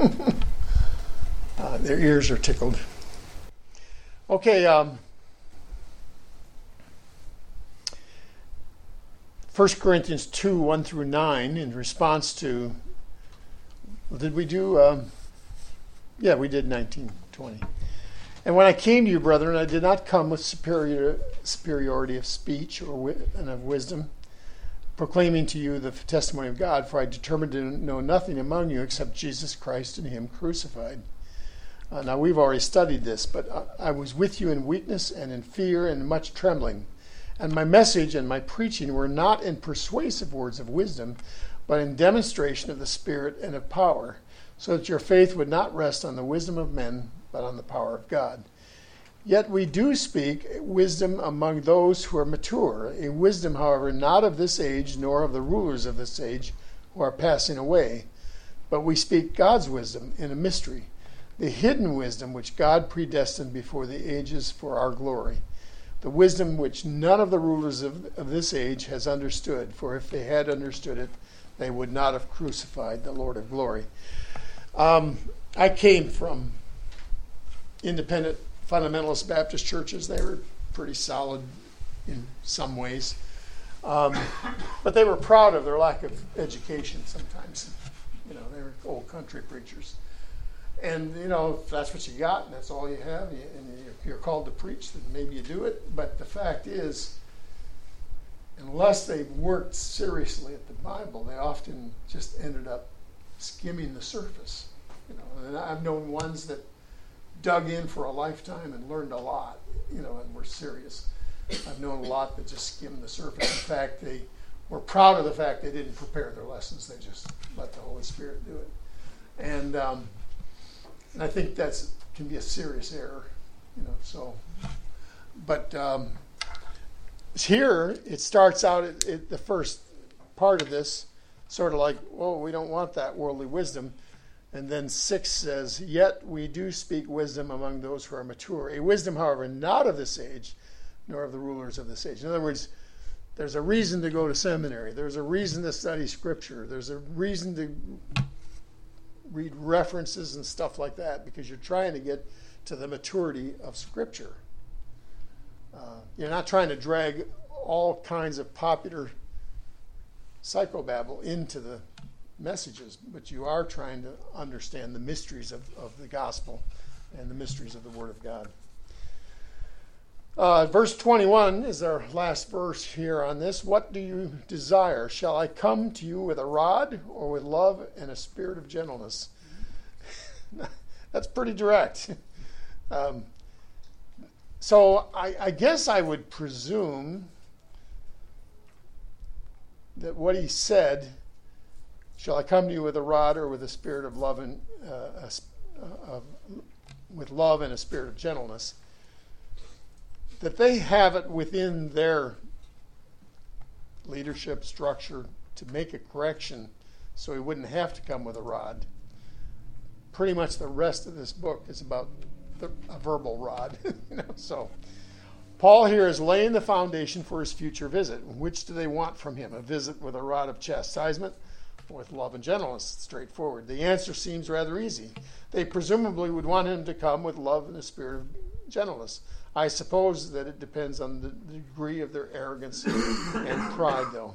Their ears are tickled. Okay, 1 Corinthians 2, 1 through 9, in response to, did we do, we did 19, 20. And when I came to you, brethren, I did not come with superiority of speech and of wisdom, proclaiming to you the testimony of God, for I determined to know nothing among you except Jesus Christ and him crucified. Now, we've already studied this, but I was with you in weakness and in fear and much trembling. And my message and my preaching were not in persuasive words of wisdom, but in demonstration of the Spirit and of power, so that your faith would not rest on the wisdom of men, but on the power of God. Yet we do speak wisdom among those who are mature, a wisdom, however, not of this age, nor of the rulers of this age who are passing away, but we speak God's wisdom in a mystery, the hidden wisdom which God predestined before the ages for our glory, the wisdom which none of the rulers of this age has understood, for if they had understood it, they would not have crucified the Lord of glory. I came from independent fundamentalist Baptist churches. They were pretty solid in some ways. But they were proud of their lack of education sometimes. You know, they were old country preachers. And, you know, if that's what you got and that's all you have, and you're called to preach, then maybe you do it. But the fact is, unless they've worked seriously at the Bible, they often just ended up skimming the surface. You know, and I've known ones that dug in for a lifetime and learned a lot, you know, and were serious. I've known a lot that just skimmed the surface. In fact, they were proud of the fact they didn't prepare their lessons. They just let the Holy Spirit do it. And I think that's can be a serious error, you know. So, but here it starts out at the first part of this, sort of like, oh, we don't want that worldly wisdom. And then 6 says, yet we do speak wisdom among those who are mature, a wisdom, however, not of this age, nor of the rulers of this age. In other words, there's a reason to go to seminary. There's a reason to study Scripture. There's a reason to read references and stuff like that, because you're trying to get to the maturity of Scripture. You're not trying to drag all kinds of popular psychobabble into the messages, but you are trying to understand the mysteries of the gospel and the mysteries of the Word of God. Verse 21 is our last verse here on this. What do you desire? Shall I come to you with a rod, or with love and a spirit of gentleness? That's pretty direct. So I guess I would presume that what he said, shall I come to you with a rod or with a spirit of love and with love and a spirit of gentleness, that they have it within their leadership structure to make a correction so he wouldn't have to come with a rod. Pretty much the rest of this book is about a verbal rod. So Paul here is laying the foundation for his future visit. Which do they want from him? A visit with a rod of chastisement, or with love and gentleness? Straightforward. The answer seems rather easy. They presumably would want him to come with love and a spirit of gentleness. I suppose that it depends on the degree of their arrogance and pride, though.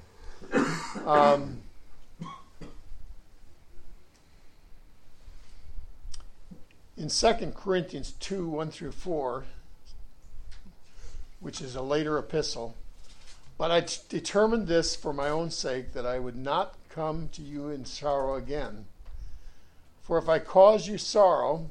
In 2 Corinthians 2, 1 through 4, which is a later epistle, but I determined this for my own sake, that I would not come to you in sorrow again. For if I cause you sorrow,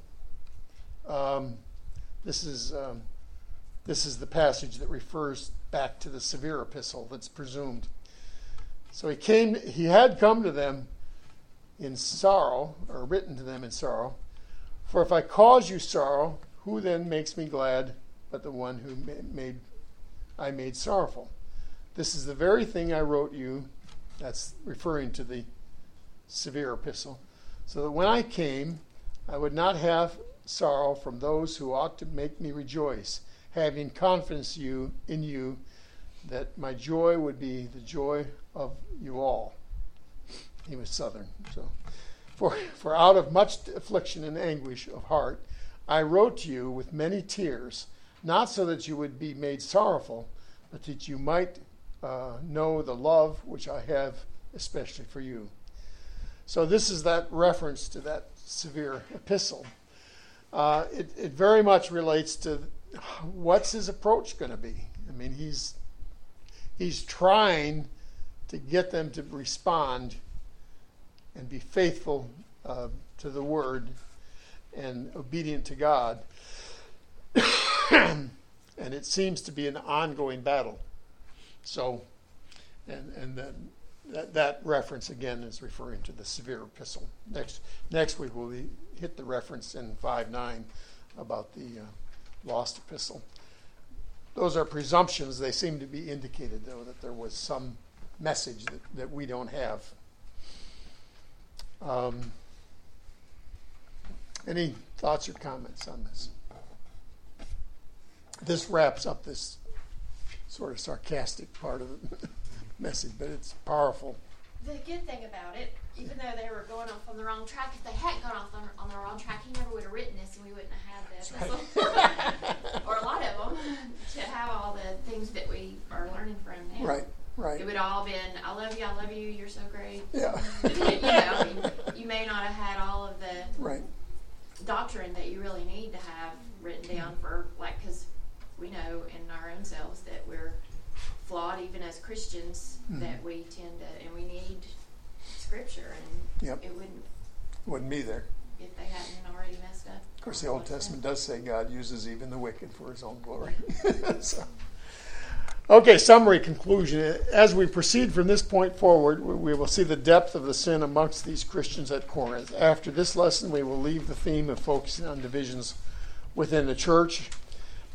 this is the passage that refers back to the severe epistle that's presumed. So he had come to them in sorrow, or written to them in sorrow. For if I cause you sorrow, who then makes me glad but the one who I made sorrowful? This is the very thing I wrote you, that's referring to the severe epistle, so that when I came, I would not have sorrow from those who ought to make me rejoice, having confidence in you that my joy would be the joy of you all. He was Southern, so. For out of much affliction and anguish of heart, I wrote to you with many tears, not so that you would be made sorrowful, but that you might know the love which I have especially for you. So this is that reference to that severe epistle. It very much relates to what's his approach going to be. I mean, he's trying to get them to respond and be faithful to the Word and obedient to God. And it seems to be an ongoing battle. So, and that reference again is referring to the severe epistle. Next week we'll hit the reference in 5:9 about the lost epistle. Those are presumptions. They seem to be indicated, though, that there was some message that we don't have. Any thoughts or comments on this? This wraps up this sort of sarcastic part of the message, but it's powerful. The good thing about it, even though they were going off on the wrong track, if they hadn't gone off on the wrong track, he never would have written this, and we wouldn't have had this. Right. Or a lot of them, to have all the things that we are learning from now. Right. It would all been, I love you, you're so great. Yeah. You may not have had all of the doctrine that you really need to have written down for, because we know in our own selves that we're flawed, even as Christians, that we tend to, and we need Scripture, and it wouldn't be there if they hadn't already messed up. Of course, the Old Testament does say God uses even the wicked for his own glory. So. Okay, summary conclusion. As we proceed from this point forward, we will see the depth of the sin amongst these Christians at Corinth. After this lesson, we will leave the theme of focusing on divisions within the church.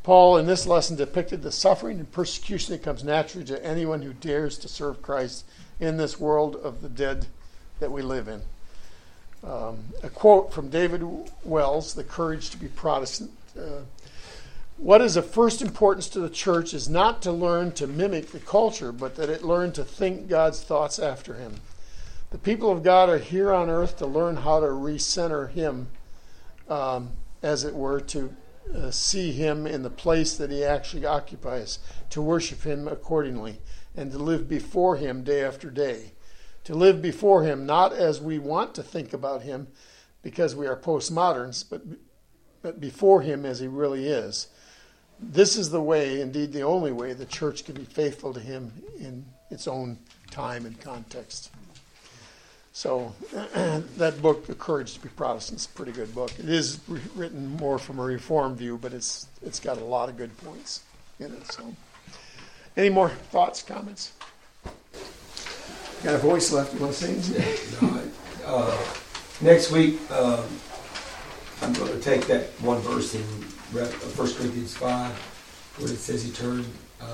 Paul, in this lesson, depicted the suffering and persecution that comes naturally to anyone who dares to serve Christ in this world of the dead that we live in. A quote from David Wells, The Courage to be Protestant. What is of first importance to the church is not to learn to mimic the culture, but that it learn to think God's thoughts after him. The people of God are here on earth to learn how to recenter him, as it were, to see him in the place that he actually occupies, to worship him accordingly, and to live before him day after day. To live before him not as we want to think about him because we are postmoderns, but before him as he really is. This is the way, indeed the only way, the church can be faithful to him in its own time and context. So that book, The Courage to be Protestant, is a pretty good book. It is written more from a Reformed view, but it's got a lot of good points in it. So, any more thoughts, comments? Got a voice left. You want to say anything? No, next week, I'm going to take that one verse in 1 Corinthians 5, where it says he turned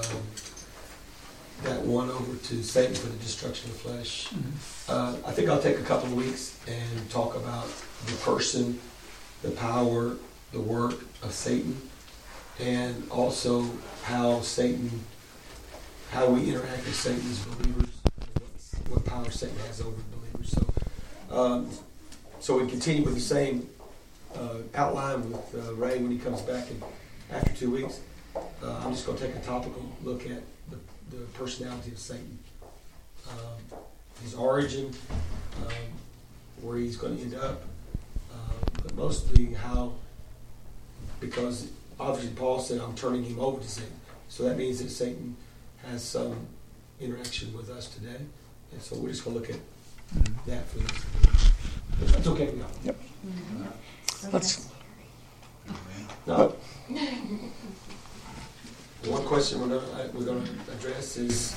that one over to Satan for the destruction of the flesh. I think I'll take a couple of weeks and talk about the person, the power, the work of Satan, and also how we interact with Satan as believers, what power Satan has over believers. So we continue with the same outline with Ray when he comes back after 2 weeks. I'm just going to take a topical look at the personality of Satan, his origin, where he's going to end up, but mostly how, because obviously Paul said, I'm turning him over to Satan. So that means that Satan has some interaction with us today. And so we're just going to look at that for the next week. That's okay with y'all. Yep. Let's. No. One question we're going to address is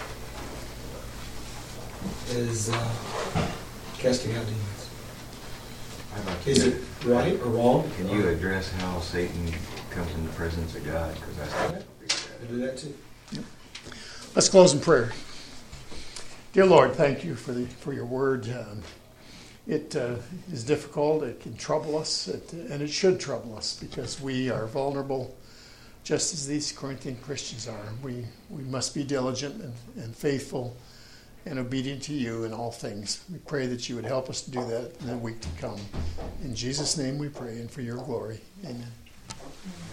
casting out demons. Is it right or wrong? Can you address how Satan comes in the presence of God? Because that's I do that too. Yep. Let's close in prayer. Dear Lord, thank you for your word. It is difficult. It can trouble us, and it should trouble us because we are vulnerable, just as these Corinthian Christians are. We must be diligent and faithful and obedient to you in all things. We pray that you would help us to do that in the week to come. In Jesus' name we pray, and for your glory. Amen.